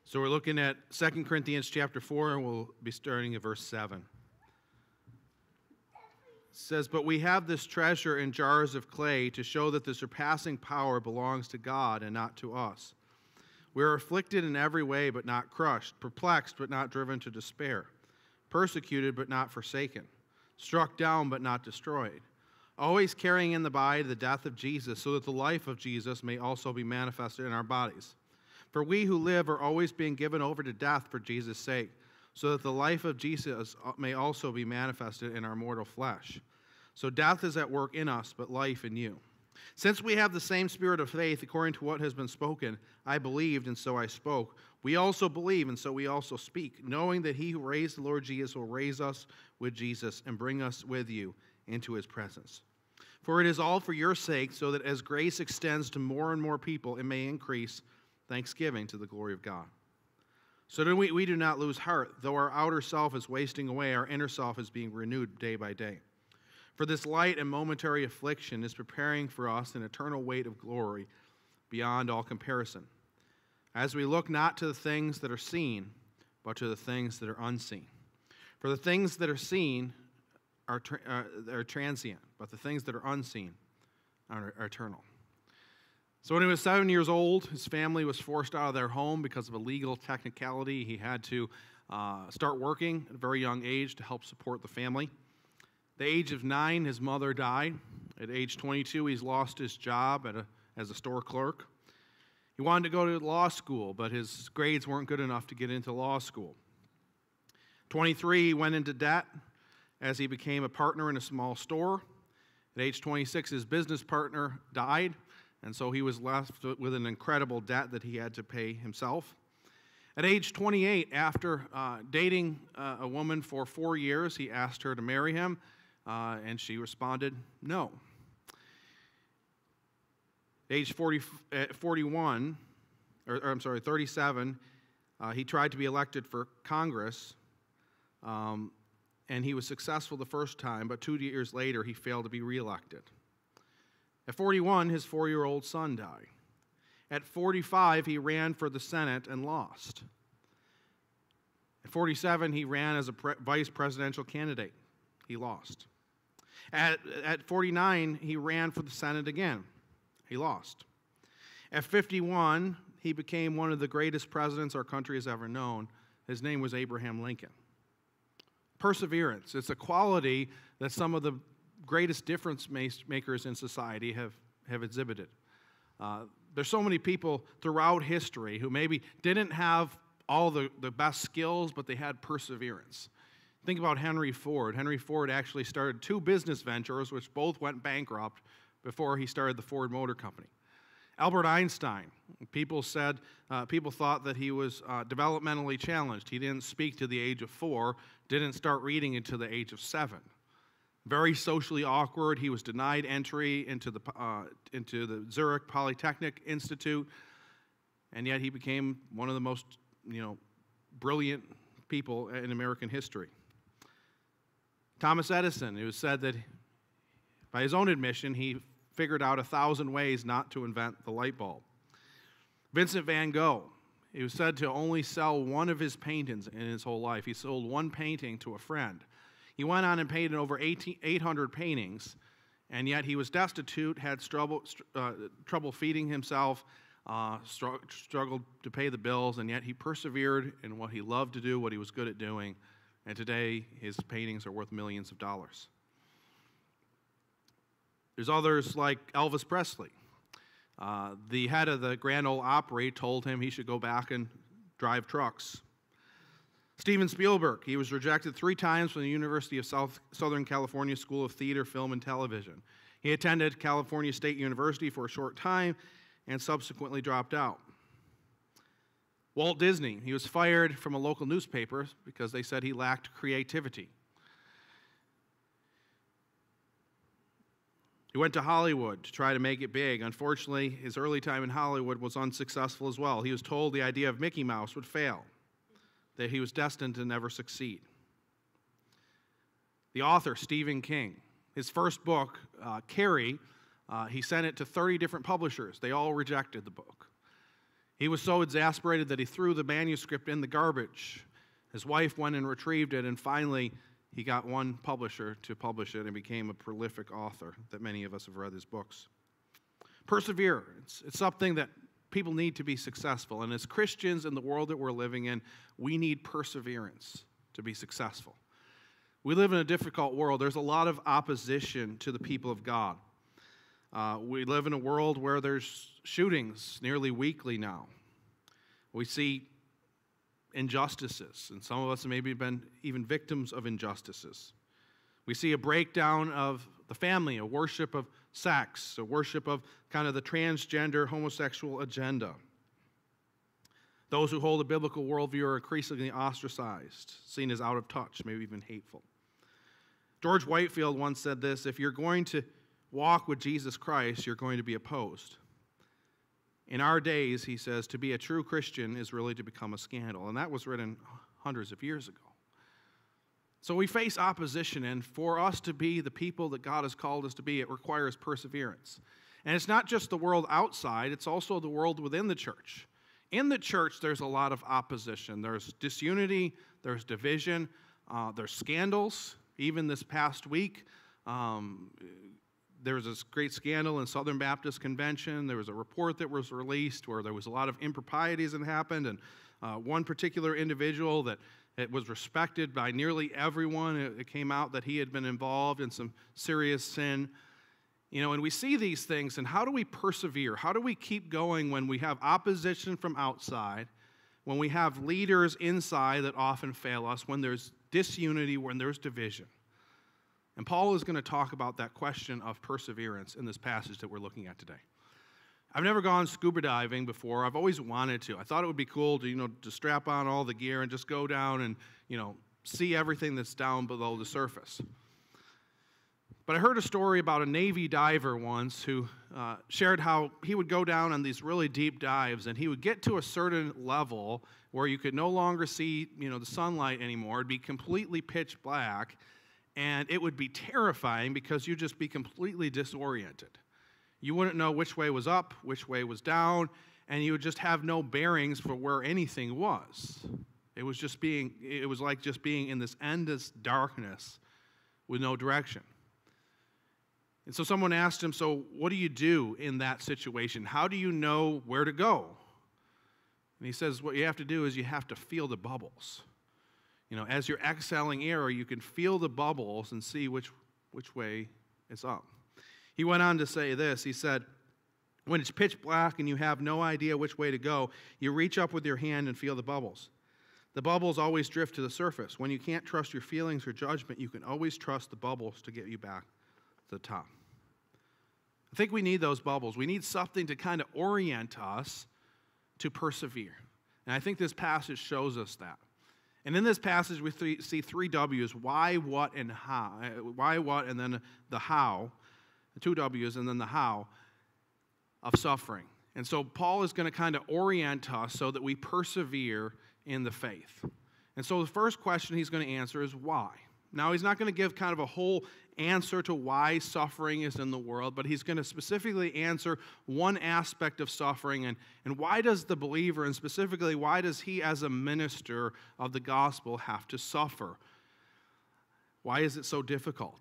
So we're looking at 2 Corinthians chapter 4, and we'll be starting at verse 7. It says, "But we have this treasure in jars of clay to show that the surpassing power belongs to God and not to us. We are afflicted in every way but not crushed, perplexed but not driven to despair, persecuted but not forsaken, struck down but not destroyed, always carrying in the body the death of Jesus, so that the life of Jesus may also be manifested in our bodies. For we who live are always being given over to death for Jesus' sake, so that the life of Jesus may also be manifested in our mortal flesh. So death is at work in us, but life in you. Since we have the same spirit of faith, according to what has been spoken, I believed, and so I spoke. We also believe, and so we also speak, knowing that he who raised the Lord Jesus will raise us with Jesus and bring us with you into his presence. For it is all for your sake, so that as grace extends to more and more people, it may increase thanksgiving to the glory of God. So then we do not lose heart. Though our outer self is wasting away, our inner self is being renewed day by day. For this light and momentary affliction is preparing for us an eternal weight of glory beyond all comparison, as we look not to the things that are seen, but to the things that are unseen. For the things that are seen are transient, but the things that are unseen are eternal." So when he was 7 years old, his family was forced out of their home because of a legal technicality. He had to start working at a very young age to help support the family. At the age of 9, his mother died. At age 22, he's lost his job as a store clerk. He wanted to go to law school, but his grades weren't good enough to get into law school. 23, he went into debt as he became a partner in a small store. At age 26, his business partner died, and so he was left with an incredible debt that he had to pay himself. At age 28, after dating a woman for 4 years, he asked her to marry him, and she responded, no. At age 37, he tried to be elected for Congress, and he was successful the first time, but 2 years later, he failed to be reelected. At 41, his 4-year-old son died. At 45, he ran for the Senate and lost. At 47, he ran as a vice presidential candidate. He lost. At 49, he ran for the Senate again. He lost. At 51, he became one of the greatest presidents our country has ever known. His name was Abraham Lincoln. Perseverance. It's a quality that some of the greatest difference makers in society have exhibited. There's so many people throughout history who maybe didn't have all the best skills, but they had perseverance. Think about Henry Ford. Henry Ford actually started 2 business ventures, which both went bankrupt before he started the Ford Motor Company. Albert Einstein. People thought that he was developmentally challenged. He didn't speak to the age of 4, didn't start reading until the age of 7. Very socially awkward. He was denied entry into the Zurich Polytechnic Institute, and yet he became one of the most, brilliant people in American history. Thomas Edison. It was said that, by his own admission, he figured out 1,000 ways not to invent the light bulb. Vincent van Gogh. He was said to only sell one of his paintings in his whole life. He sold one painting to a friend. He went on and painted over 800 paintings, and yet he was destitute, had trouble feeding himself, struggled to pay the bills, and yet he persevered in what he loved to do, what he was good at doing, and today his paintings are worth millions of dollars. There's others like Elvis Presley. The head of the Grand Ole Opry told him he should go back and drive trucks. Steven Spielberg, he was rejected 3 times from the University of Southern California School of Theater, Film, and Television. He attended California State University for a short time and subsequently dropped out. Walt Disney, he was fired from a local newspaper because they said he lacked creativity. He went to Hollywood to try to make it big. Unfortunately, his early time in Hollywood was unsuccessful as well. He was told the idea of Mickey Mouse would fail, that he was destined to never succeed. The author, Stephen King, his first book, Carrie, he sent it to 30 different publishers. They all rejected the book. He was so exasperated that he threw the manuscript in the garbage. His wife went and retrieved it, and finally he got one publisher to publish it and became a prolific author that many of us have read his books. Persevere. It's something that people need to be successful. And as Christians in the world that we're living in, we need perseverance to be successful. We live in a difficult world. There's a lot of opposition to the people of God. We live in a world where there's shootings nearly weekly now. We see injustices, and some of us have maybe been even victims of injustices. We see a breakdown of the family, a worship of sex, a worship of kind of the transgender, homosexual agenda. Those who hold a biblical worldview are increasingly ostracized, seen as out of touch, maybe even hateful. George Whitefield once said this: if you're going to walk with Jesus Christ, you're going to be opposed. In our days, he says, to be a true Christian is really to become a scandal. And that was written hundreds of years ago. So we face opposition, and for us to be the people that God has called us to be, it requires perseverance. And it's not just the world outside, it's also the world within the church. In the church, there's a lot of opposition. There's disunity, there's division, there's scandals. Even this past week, there was this great scandal in Southern Baptist Convention. There was a report that was released where there was a lot of improprieties that happened, and one particular individual that it was respected by nearly everyone. It came out that he had been involved in some serious sin. You know, and we see these things, and how do we persevere? How do we keep going when we have opposition from outside, when we have leaders inside that often fail us, when there's disunity, when there's division? And Paul is going to talk about that question of perseverance in this passage that we're looking at today. I've never gone scuba diving before. I've always wanted to. I thought it would be cool to, to strap on all the gear and just go down and, see everything that's down below the surface. But I heard a story about a Navy diver once who shared how he would go down on these really deep dives, and he would get to a certain level where you could no longer see, the sunlight anymore. It'd be completely pitch black, and it would be terrifying because you'd just be completely disoriented. You wouldn't know which way was up, which way was down, and you would just have no bearings for where anything was. It was like just being in this endless darkness with no direction. And so someone asked him, so what do you do in that situation? How do you know where to go? And he says, what you have to do is you have to feel the bubbles. As you're exhaling air, you can feel the bubbles and see which way it's up. He went on to say this. He said, when it's pitch black and you have no idea which way to go, you reach up with your hand and feel the bubbles. The bubbles always drift to the surface. When you can't trust your feelings or judgment, you can always trust the bubbles to get you back to the top. I think we need those bubbles. We need something to kind of orient us to persevere. And I think this passage shows us that. And in this passage, we see three W's: why, what, and how. Why, what, and then the how. The two W's, and then the how of suffering. And so Paul is going to kind of orient us so that we persevere in the faith. And so the first question he's going to answer is why. Now, he's not going to give kind of a whole answer to why suffering is in the world, but he's going to specifically answer one aspect of suffering, and why does the believer, and specifically why does he as a minister of the gospel have to suffer? Why is it so difficult?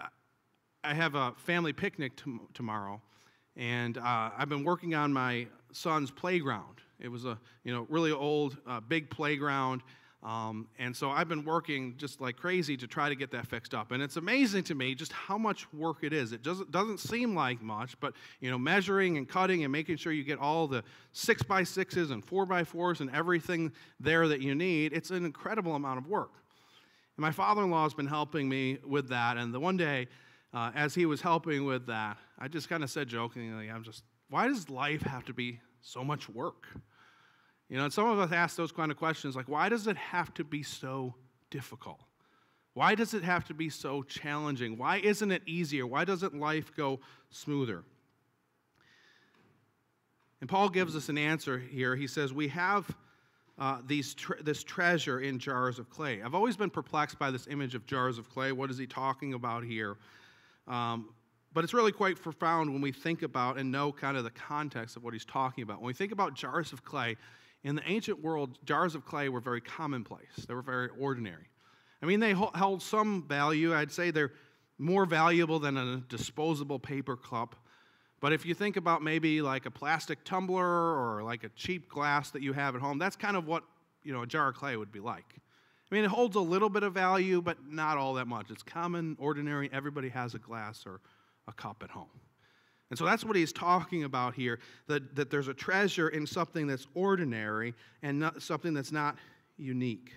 I have a family picnic tomorrow, and I've been working on my son's playground. It was a really old, big playground. And so I've been working just like crazy to try to get that fixed up. And it's amazing to me just how much work it is. It doesn't seem like much, but, measuring and cutting and making sure you get all the 6x6s and 4x4s and everything there that you need, it's an incredible amount of work. And my father-in-law has been helping me with that. And the one day, as he was helping with that, I just kind of said jokingly, why does life have to be so much work? And some of us ask those kind of questions like, why does it have to be so difficult? Why does it have to be so challenging? Why isn't it easier? Why doesn't life go smoother? And Paul gives us an answer here. He says, we have this treasure in jars of clay. I've always been perplexed by this image of jars of clay. What is he talking about here? But But it's really quite profound when we think about and know kind of the context of what he's talking about. When we think about jars of clay, in the ancient world, jars of clay were very commonplace. They were very ordinary. I mean, they held some value. I'd say they're more valuable than a disposable paper cup. But if you think about maybe like a plastic tumbler or like a cheap glass that you have at home, that's kind of what, a jar of clay would be like. I mean, it holds a little bit of value, but not all that much. It's common, ordinary. Everybody has a glass or a cup at home. And so that's what he's talking about here, that there's a treasure in something that's ordinary and not something that's not unique.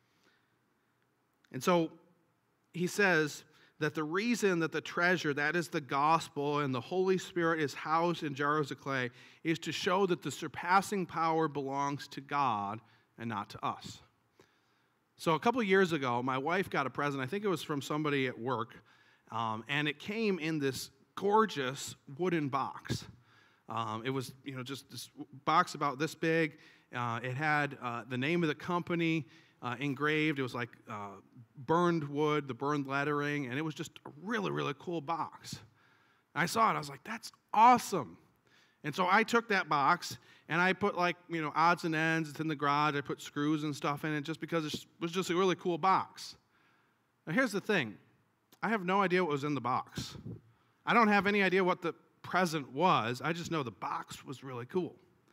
And so he says that the reason that the treasure, that is the gospel, and the Holy Spirit is housed in jars of clay, is to show that the surpassing power belongs to God and not to us. So a couple years ago, my wife got a present. I think it was from somebody at work, and it came in this gorgeous wooden box. It was, just this box about this big. It had the name of the company engraved. It was like burned wood, the burned lettering, and it was just a really, really cool box. I saw it. I was like, that's awesome. And so I took that box, and I put odds and ends. It's in the garage. I put screws and stuff in it just because it was just a really cool box. Now, here's the thing. I have no idea what was in the box. I don't have any idea what the present was. I just know the box was really cool.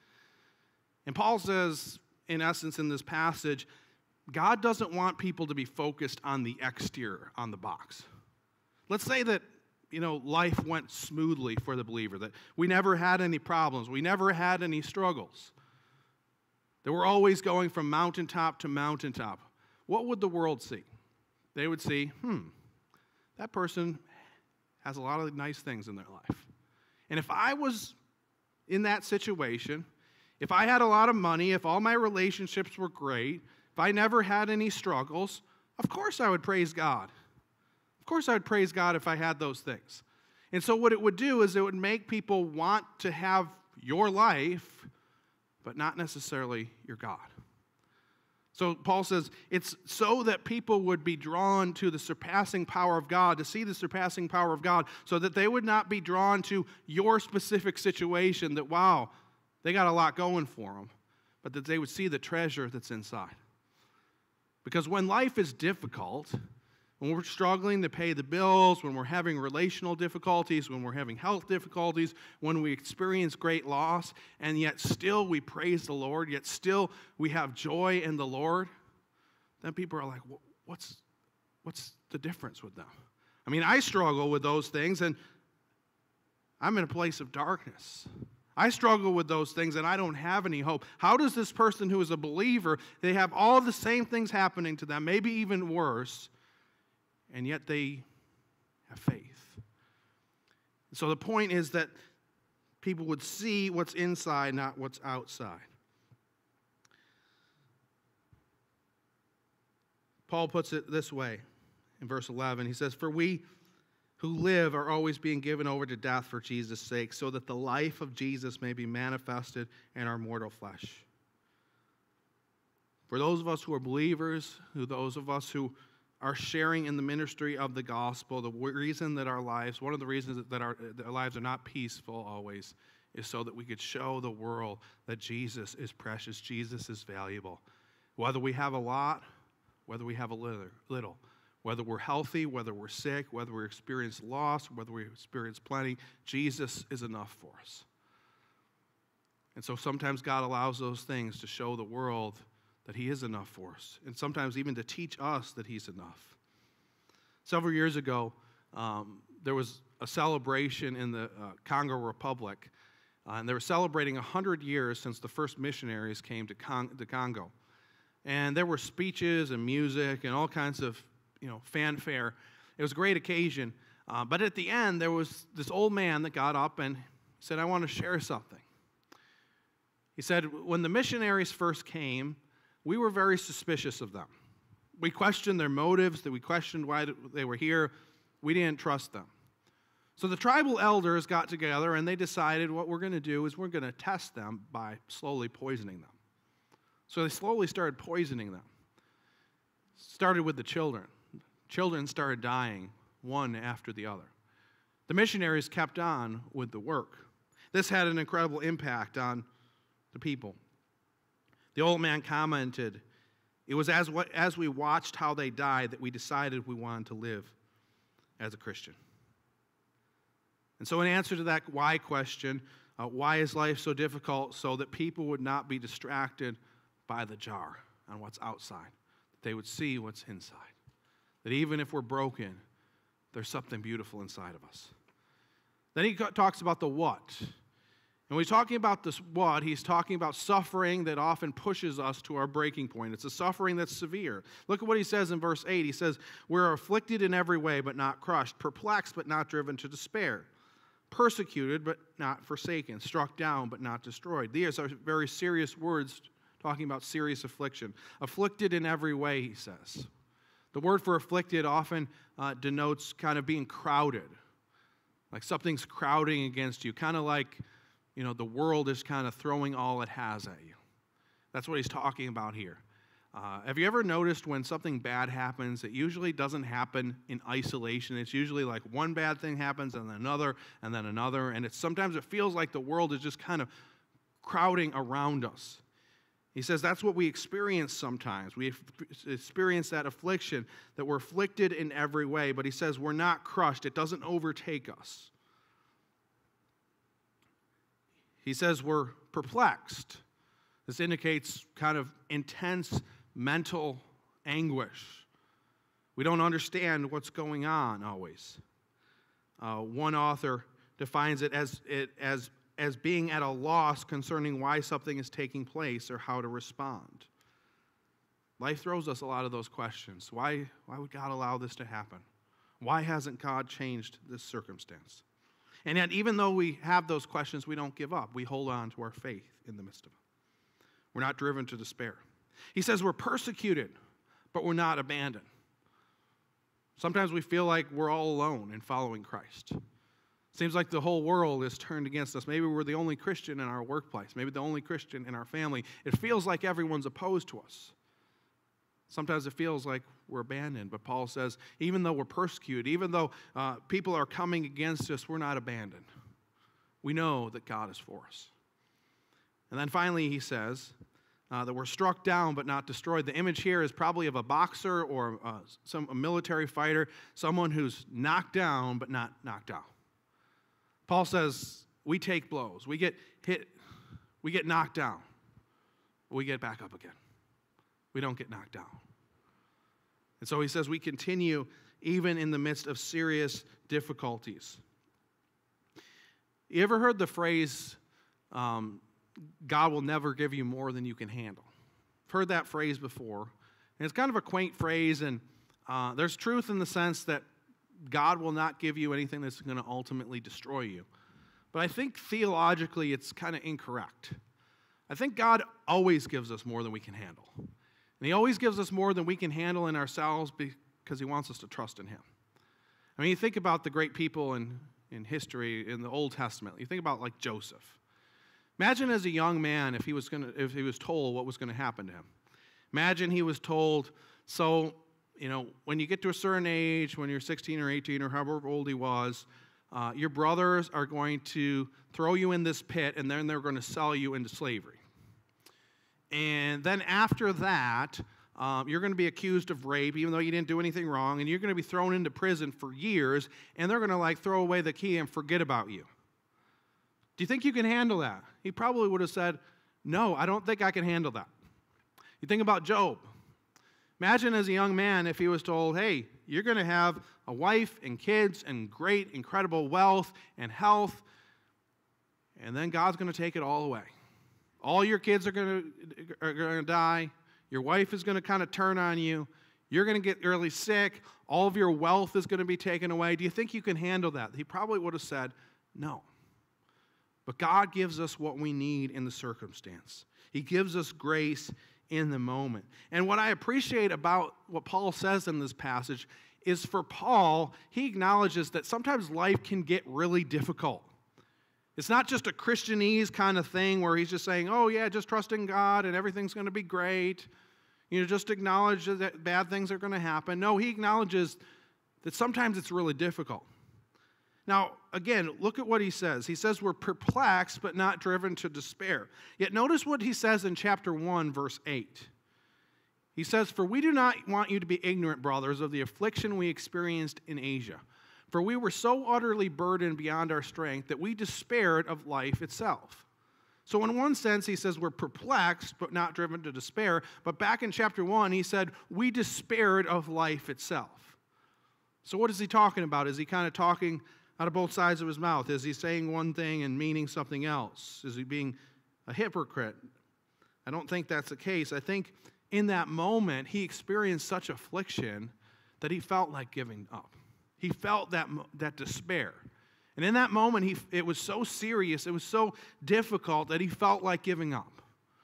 And Paul says, in essence, in this passage, God doesn't want people to be focused on the exterior, on the box. Let's say that, life went smoothly for the believer, that we never had any problems, we never had any struggles, that we're always going from mountaintop to mountaintop. What would the world see? They would see, that person has a lot of nice things in their life. And if I was in that situation, if I had a lot of money, if all my relationships were great, if I never had any struggles, of course I would praise God. Of course I would praise God if I had those things. And so what it would do is it would make people want to have your life, but not necessarily your God. So Paul says it's so that people would be drawn to the surpassing power of God, to see the surpassing power of God, so that they would not be drawn to your specific situation that, wow, they got a lot going for them, but that they would see the treasure that's inside. Because when life is difficult, when we're struggling to pay the bills, when we're having relational difficulties, when we're having health difficulties, when we experience great loss, and yet still we praise the Lord, yet still we have joy in the Lord, then people are like, what's the difference with them? I mean, I struggle with those things, and I'm in a place of darkness. I struggle with those things, and I don't have any hope. How does this person who is a believer, they have all the same things happening to them, maybe even worse, and yet they have faith? So the point is that people would see what's inside, not what's outside. Paul puts it this way in verse 11. He says, "For we who live are always being given over to death for Jesus' sake, so that the life of Jesus may be manifested in our mortal flesh." For those of us who are believers, those of us who are sharing in the ministry of the gospel, one of the reasons that our lives are not peaceful always, is so that we could show the world that Jesus is precious, Jesus is valuable. Whether we have a lot, whether we have a little, whether we're healthy, whether we're sick, whether we experience loss, whether we experience plenty, Jesus is enough for us. And so sometimes God allows those things to show the world that he is enough for us, and sometimes even to teach us that he's enough. Several years ago, there was a celebration in the Congo Republic, and they were celebrating 100 years since the first missionaries came to Congo. And there were speeches and music and all kinds of fanfare. It was a great occasion. But at the end, there was this old man that got up and said, "I want to share something." He said, "When the missionaries first came, we were very suspicious of them. We questioned their motives, that we questioned why they were here. We didn't trust them. So the tribal elders got together and they decided what we're going to do is we're going to test them by slowly poisoning them." So they slowly started poisoning them. Started with the children. Children started dying one after the other. The missionaries kept on with the work. This had an incredible impact on the people. The old man commented, "It was as we watched how they died that we decided we wanted to live as a Christian." And so in answer to that why question, why is life so difficult? So that people would not be distracted by the jar on what's outside. That they would see what's inside. That even if we're broken, there's something beautiful inside of us. Then he talks about the what. And when he's talking about this what, he's talking about suffering that often pushes us to our breaking point. It's a suffering that's severe. Look at what he says in verse 8. He says, "We're afflicted in every way, but not crushed, perplexed, but not driven to despair, persecuted, but not forsaken, struck down, but not destroyed." These are very serious words talking about serious affliction. Afflicted in every way, he says. The word for afflicted often denotes kind of being crowded. Like something's crowding against you, kind of like, the world is kind of throwing all it has at you. That's what he's talking about here. Have you ever noticed when something bad happens, it usually doesn't happen in isolation. It's usually like one bad thing happens and then another, and sometimes it feels like the world is just kind of crowding around us. He says that's what we experience sometimes. We experience that affliction, that we're afflicted in every way, but he says we're not crushed. It doesn't overtake us. He says we're perplexed. This indicates kind of intense mental anguish. We don't understand what's going on always. One author defines it as being at a loss concerning why something is taking place or how to respond. Life throws us a lot of those questions. Why would God allow this to happen? Why hasn't God changed this circumstance? And yet, even though we have those questions, we don't give up. We hold on to our faith in the midst of it. We're not driven to despair. He says we're persecuted, but we're not abandoned. Sometimes we feel like we're all alone in following Christ. Seems like the whole world is turned against us. Maybe we're the only Christian in our workplace. Maybe the only Christian in our family. It feels like everyone's opposed to us. Sometimes it feels like we're abandoned. But Paul says, even though we're persecuted, even though people are coming against us, we're not abandoned. We know that God is for us. And then finally he says that we're struck down but not destroyed. The image here is probably of a boxer or a military fighter, someone who's knocked down but not knocked out. Paul says we take blows. We get hit. We get knocked down. We get back up again. We don't get knocked down. And so he says we continue even in the midst of serious difficulties. You ever heard the phrase, God will never give you more than you can handle? I've heard that phrase before. And it's kind of a quaint phrase, and there's truth in the sense that God will not give you anything that's going to ultimately destroy you. But I think theologically it's kind of incorrect. I think God always gives us more than we can handle. And he always gives us more than we can handle in ourselves because he wants us to trust in him. I mean, you think about the great people in history in the Old Testament. You think about like Joseph. Imagine as a young man if he was told what was going to happen to him. Imagine he was told, so, when you get to a certain age, when you're 16 or 18 or however old he was, your brothers are going to throw you in this pit and then they're going to sell you into slavery. And then after that, you're going to be accused of rape, even though you didn't do anything wrong, and you're going to be thrown into prison for years, and they're going to throw away the key and forget about you. Do you think you can handle that? He probably would have said, no, I don't think I can handle that. You think about Job. Imagine as a young man if he was told, hey, you're going to have a wife and kids and great, incredible wealth and health, and then God's going to take it all away. All your kids are going to die. Your wife is going to kind of turn on you. You're going to get really sick. All of your wealth is going to be taken away. Do you think you can handle that? He probably would have said, no. But God gives us what we need in the circumstance. He gives us grace in the moment. And what I appreciate about what Paul says in this passage is for Paul, he acknowledges that sometimes life can get really difficult. It's not just a Christianese kind of thing where he's just saying, oh yeah, just trust in God and everything's going to be great. Just acknowledge that bad things are going to happen. No, he acknowledges that sometimes it's really difficult. Now, again, look at what he says. He says we're perplexed but not driven to despair. Yet notice what he says in chapter 1, verse 8. He says, "For we do not want you to be ignorant, brothers, of the affliction we experienced in Asia. For we were so utterly burdened beyond our strength that we despaired of life itself." So in one sense, he says we're perplexed but not driven to despair. But back in chapter 1, he said we despaired of life itself. So what is he talking about? Is he kind of talking out of both sides of his mouth? Is he saying one thing and meaning something else? Is he being a hypocrite? I don't think that's the case. I think in that moment, he experienced such affliction that he felt like giving up. He felt that despair. And in that moment, it was so serious, it was so difficult that he felt like giving up.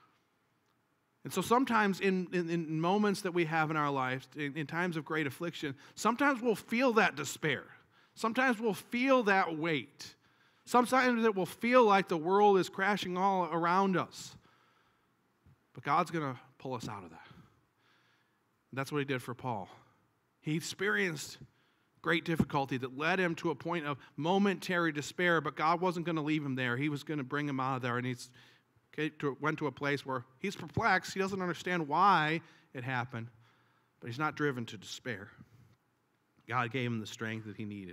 And so sometimes in moments that we have in our lives, in times of great affliction, sometimes we'll feel that despair. Sometimes we'll feel that weight. Sometimes it will feel like the world is crashing all around us. But God's going to pull us out of that. And that's what he did for Paul. He experienced great difficulty that led him to a point of momentary despair, but God wasn't going to leave him there. He was going to bring him out of there, and he went to a place where he's perplexed. He doesn't understand why it happened, but he's not driven to despair. God gave him the strength that he needed.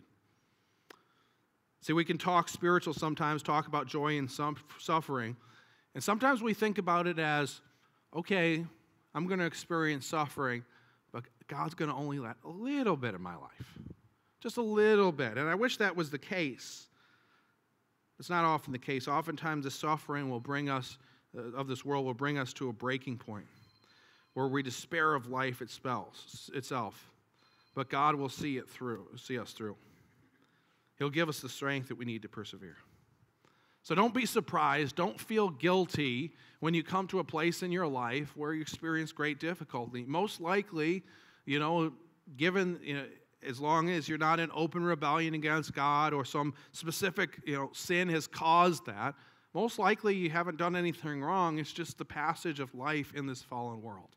See, we can talk spiritual sometimes, talk about joy and suffering, and sometimes we think about it as, okay, I'm going to experience suffering, but God's going to only let a little bit of my life. Just a little bit. And I wish that was the case. It's not often the case. Oftentimes the suffering will bring us, of this world will bring us to a breaking point where we despair of life itself. But God will see us through. He'll give us the strength that we need to persevere. So don't be surprised. Don't feel guilty when you come to a place in your life where you experience great difficulty. Most likely, given, as long as you're not in open rebellion against God or some specific, sin has caused that, most likely you haven't done anything wrong. It's just the passage of life in this fallen world.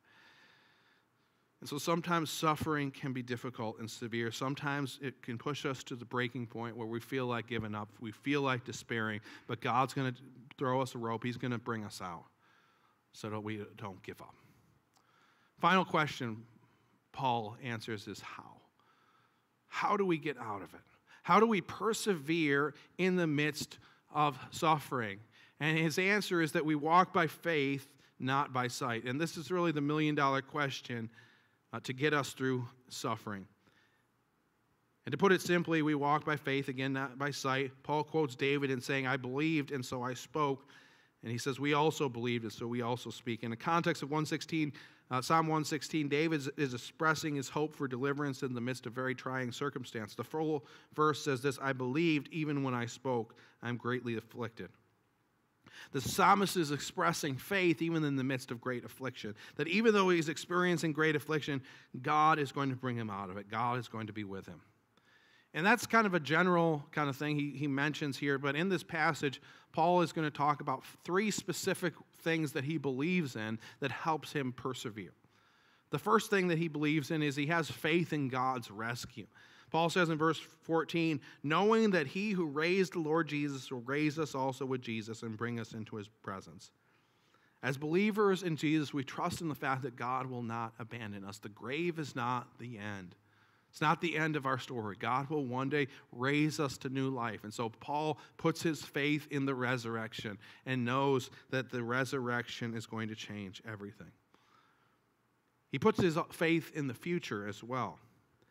And so sometimes suffering can be difficult and severe. Sometimes it can push us to the breaking point where we feel like giving up. We feel like despairing. But God's going to throw us a rope. He's going to bring us out so that we don't give up. Final question Paul answers is how? How do we get out of it? How do we persevere in the midst of suffering? And his answer is that we walk by faith, not by sight. And this is really the million-dollar question to get us through suffering. And to put it simply, we walk by faith, again, not by sight. Paul quotes David in saying, "I believed, and so I spoke." And he says, we also believed, and so we also speak. In the context of Psalm 116, David is expressing his hope for deliverance in the midst of very trying circumstance. The full verse says this, "I believed even when I spoke. I'm greatly afflicted." The psalmist is expressing faith even in the midst of great affliction. That even though he's experiencing great affliction, God is going to bring him out of it. God is going to be with him. And that's kind of a general kind of thing he mentions here. But in this passage, Paul is going to talk about 3 specific things that he believes in that helps him persevere. The first thing that he believes in is he has faith in God's rescue. Paul says in verse 14, "Knowing that he who raised the Lord Jesus will raise us also with Jesus and bring us into his presence." As believers in Jesus, we trust in the fact that God will not abandon us. The grave is not the end. It's not the end of our story. God will one day raise us to new life. And so Paul puts his faith in the resurrection and knows that the resurrection is going to change everything. He puts his faith in the future as well.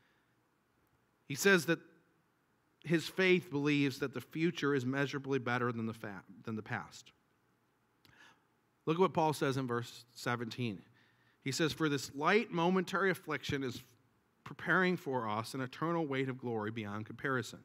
He says that his faith believes that the future is measurably better than the past. Look at what Paul says in verse 17. He says, "For this light momentary affliction is preparing for us an eternal weight of glory beyond comparison."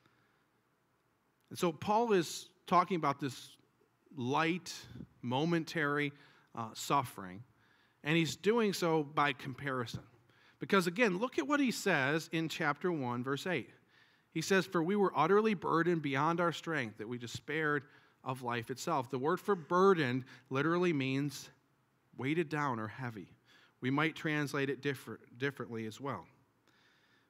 And so Paul is talking about this light, momentary suffering, and he's doing so by comparison. Because again, look at what he says in chapter 1, verse 8. He says, "For we were utterly burdened beyond our strength, that we despaired of life itself." The word for burdened literally means weighted down or heavy. We might translate it differently as well.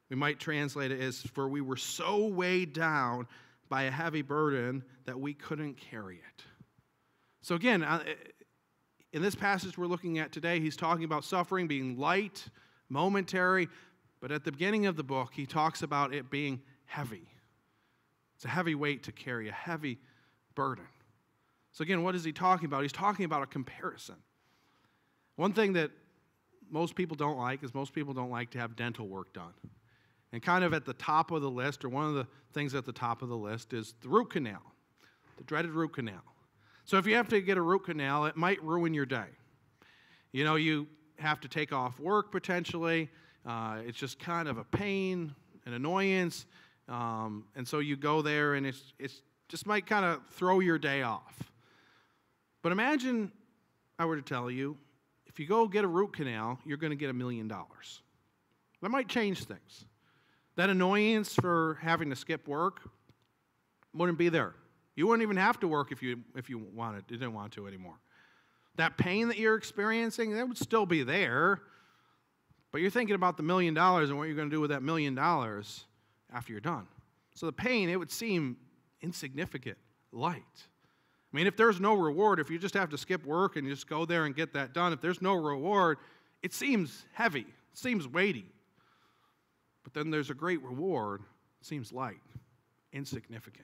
We might translate it as, for we were so weighed down by a heavy burden that we couldn't carry it. So again, in this passage we're looking at today, he's talking about suffering being light, momentary, but at the beginning of the book, he talks about it being heavy. It's a heavy weight to carry, a heavy burden. So again, what is he talking about? He's talking about a comparison. One thing that most people don't like is most people don't like to have dental work done. And kind of at the top of the list, or one of the things at the top of the list, is the root canal, the dreaded root canal. So if you have to get a root canal, it might ruin your day. You know, you have to take off work potentially. It's just kind of a pain, an annoyance. And so you go there, and it's just might kind of throw your day off. But imagine I were to tell you, if you go get a root canal, you're going to get $1 million. That might change things. That annoyance for having to skip work wouldn't be there. You wouldn't even have to work if you didn't want to anymore. That pain that you're experiencing, that would still be there. But you're thinking about the $1 million and what you're going to do with that $1 million after you're done. So the pain, it would seem insignificant, light. I mean, if there's no reward, if you just have to skip work and you just go there and get that done, if there's no reward, it seems heavy, it seems weighty. But then there's a great reward, it seems light, insignificant.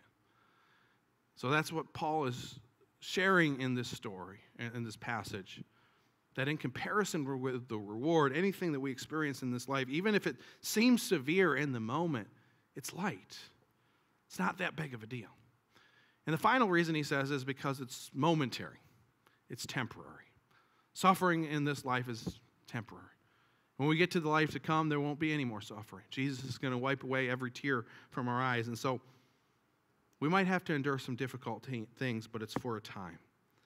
So that's what Paul is sharing in this story, in this passage, that in comparison with the reward, anything that we experience in this life, even if it seems severe in the moment, it's light. It's not that big of a deal. And the final reason he says is because it's momentary. It's temporary. Suffering in this life is temporary. When we get to the life to come, there won't be any more suffering. Jesus is going to wipe away every tear from our eyes. And so we might have to endure some difficult things, but it's for a time.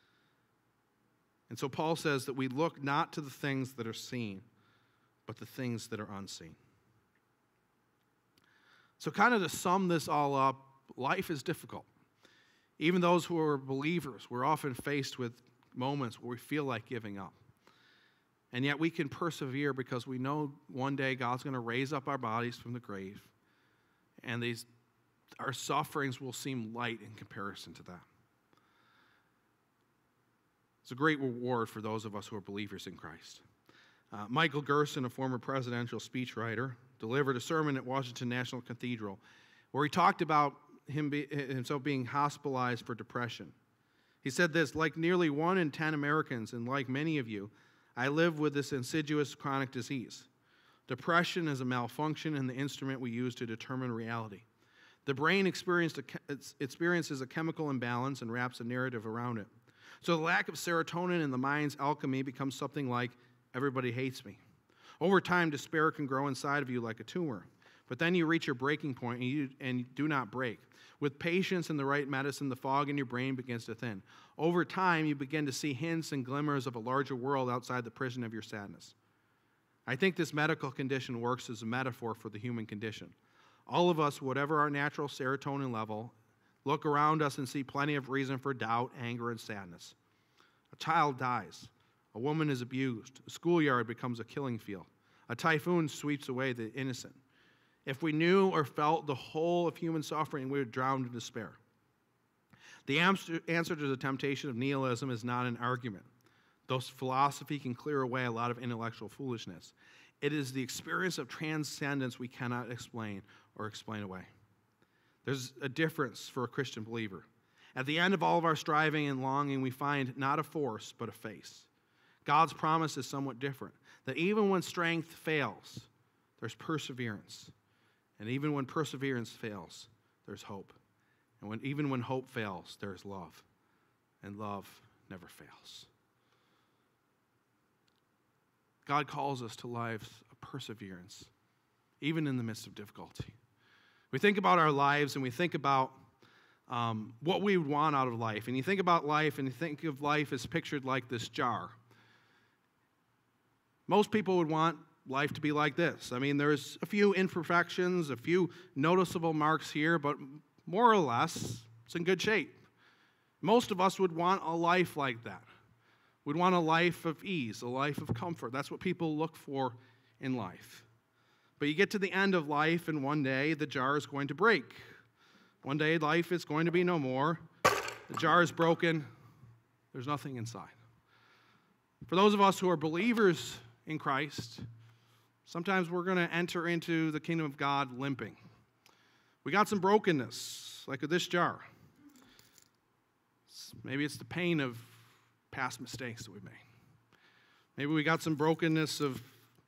And so Paul says that we look not to the things that are seen, but the things that are unseen. So kind of to sum this all up, life is difficult. Even those who are believers, we're often faced with moments where we feel like giving up. And yet we can persevere because we know one day God's going to raise up our bodies from the grave, and our sufferings will seem light in comparison to that. It's a great reward for those of us who are believers in Christ. Michael Gerson, a former presidential speechwriter, delivered a sermon at Washington National Cathedral where he talked about himself being hospitalized for depression. He said this, like nearly 1 in 10 Americans, and like many of you, I live with this insidious chronic disease. Depression is a malfunction in the instrument we use to determine reality. The brain experiences a chemical imbalance and wraps a narrative around it. So the lack of serotonin in the mind's alchemy becomes something like, everybody hates me. Over time, despair can grow inside of you like a tumor. But then you reach your breaking point, and you do not break. With patience and the right medicine, the fog in your brain begins to thin. Over time, you begin to see hints and glimmers of a larger world outside the prison of your sadness. I think this medical condition works as a metaphor for the human condition. All of us, whatever our natural serotonin level, look around us and see plenty of reason for doubt, anger, and sadness. A child dies. A woman is abused. A schoolyard becomes a killing field. A typhoon sweeps away the innocent. If we knew or felt the whole of human suffering, we would drown in despair. The answer to the temptation of nihilism is not an argument, though philosophy can clear away a lot of intellectual foolishness. It is the experience of transcendence we cannot explain or explain away. There's a difference for a Christian believer. At the end of all of our striving and longing, we find not a force, but a face. God's promise is somewhat different, that even when strength fails, there's perseverance. And even when perseverance fails, there's hope. And even when hope fails, there's love. And love never fails. God calls us to lives of perseverance, even in the midst of difficulty. We think about our lives and we think about what we would want out of life. And you think about life and you think of life as pictured like this jar. Most people would want life to be like this. I mean, there's a few imperfections, a few noticeable marks here, but more or less, it's in good shape. Most of us would want a life like that. We'd want a life of ease, a life of comfort. That's what people look for in life. But you get to the end of life, and one day the jar is going to break. One day life is going to be no more. The jar is broken. There's nothing inside. For those of us who are believers in Christ, sometimes we're going to enter into the kingdom of God limping. We got some brokenness, like with this jar. Maybe it's the pain of past mistakes that we've made. Maybe we got some brokenness of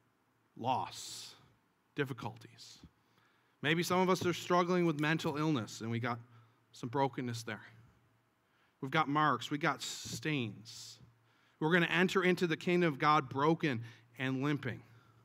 loss, difficulties. Maybe some of us are struggling with mental illness, and we got some brokenness there. We've got marks. We've got stains. We're going to enter into the kingdom of God broken and limping.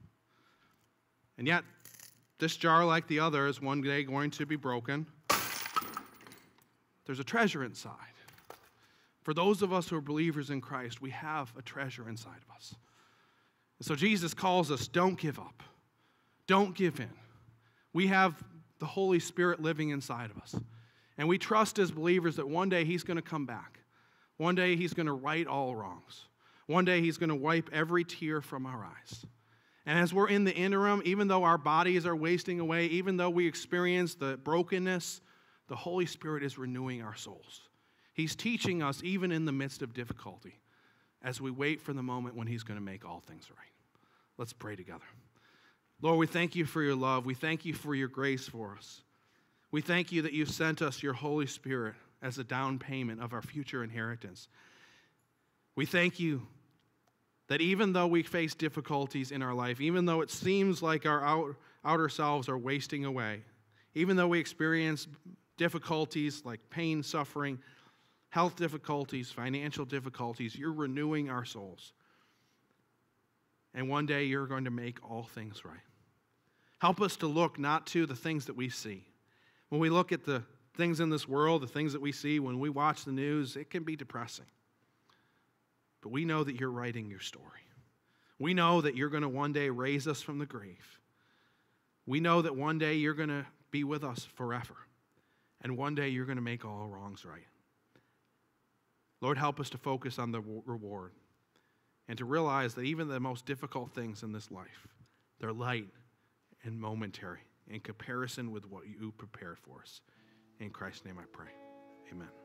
And yet, this jar, like the other, is one day going to be broken. There's a treasure inside. For those of us who are believers in Christ, we have a treasure inside of us. And so Jesus calls us, don't give up. Don't give in. We have the Holy Spirit living inside of us. And we trust as believers that one day He's going to come back. One day He's going to right all wrongs. One day He's going to wipe every tear from our eyes. And as we're in the interim, even though our bodies are wasting away, even though we experience the brokenness, the Holy Spirit is renewing our souls. He's teaching us even in the midst of difficulty as we wait for the moment when He's going to make all things right. Let's pray together. Lord, we thank You for Your love. We thank You for Your grace for us. We thank You that You sent us Your Holy Spirit as a down payment of our future inheritance. We thank You that even though we face difficulties in our life, even though it seems like our outer selves are wasting away, even though we experience difficulties like pain, suffering, health difficulties, financial difficulties, You're renewing our souls. And one day You're going to make all things right. Help us to look not to the things that we see. When we look at the things in this world, the things that we see, when we watch the news, it can be depressing. But we know that You're writing Your story. We know that You're going to one day raise us from the grave. We know that one day You're going to be with us forever. And one day You're going to make all wrongs right. Lord, help us to focus on the reward and to realize that even the most difficult things in this life, they're light and momentary in comparison with what You prepared for us. In Christ's name I pray. Amen.